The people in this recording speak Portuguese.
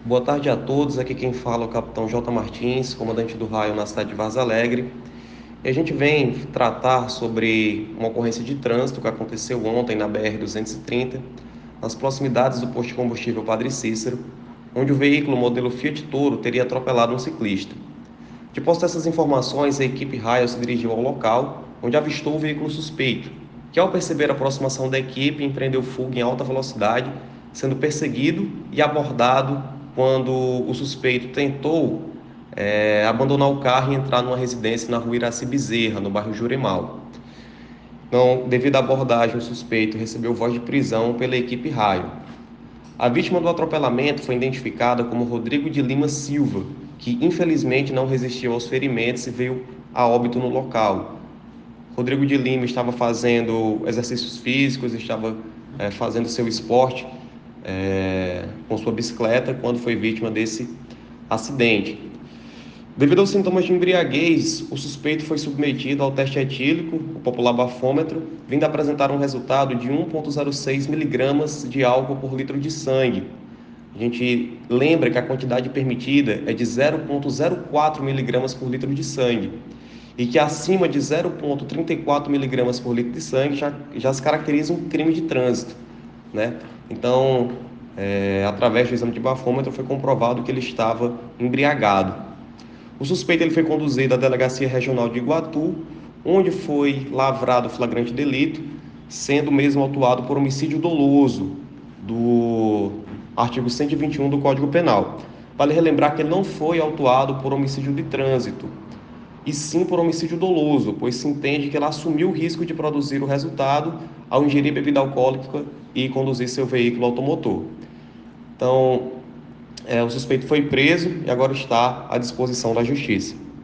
Boa tarde a todos, aqui quem fala é o capitão J. Martins, comandante do raio na cidade de Varza Alegre. E a gente vem tratar sobre uma ocorrência de trânsito que aconteceu ontem na BR-230, nas proximidades do posto de combustível Padre Cícero, onde o veículo modelo Fiat Toro teria atropelado um ciclista. De posse dessas informações, a equipe raio se dirigiu ao local, onde avistou o veículo suspeito, que ao perceber a aproximação da equipe, empreendeu fuga em alta velocidade, sendo perseguido e abordado quando o suspeito tentou abandonar o carro e entrar numa residência na rua Iraci Bezerra, no bairro Juremal. Então, devido à abordagem, o suspeito recebeu voz de prisão pela equipe raio. A vítima do atropelamento foi identificada como Rodrigo de Lima Silva, que infelizmente não resistiu aos ferimentos e veio a óbito no local. Rodrigo de Lima estava fazendo exercícios físicos, estava fazendo seu esporte com sua bicicleta quando foi vítima desse acidente. Devido aos sintomas de embriaguez, o suspeito foi submetido ao teste etílico, o popular bafômetro, vindo apresentar um resultado de 1,06 miligramas de álcool por litro de sangue. A gente lembra que a quantidade permitida é de 0,04 miligramas por litro de sangue e que acima de 0,34 miligramas por litro de sangue já se caracteriza um crime de trânsito, né? Então, através do exame de bafômetro foi comprovado que ele estava embriagado. O suspeito ele foi conduzido à Delegacia Regional de Iguatu, onde foi lavrado flagrante delito, sendo mesmo autuado por homicídio doloso do artigo 121 do Código Penal. Vale relembrar que ele não foi autuado por homicídio de trânsito, e sim por homicídio doloso, pois se entende que ele assumiu o risco de produzir o resultado ao ingerir bebida alcoólica e conduzir seu veículo automotor. Então, o suspeito foi preso e agora está à disposição da Justiça.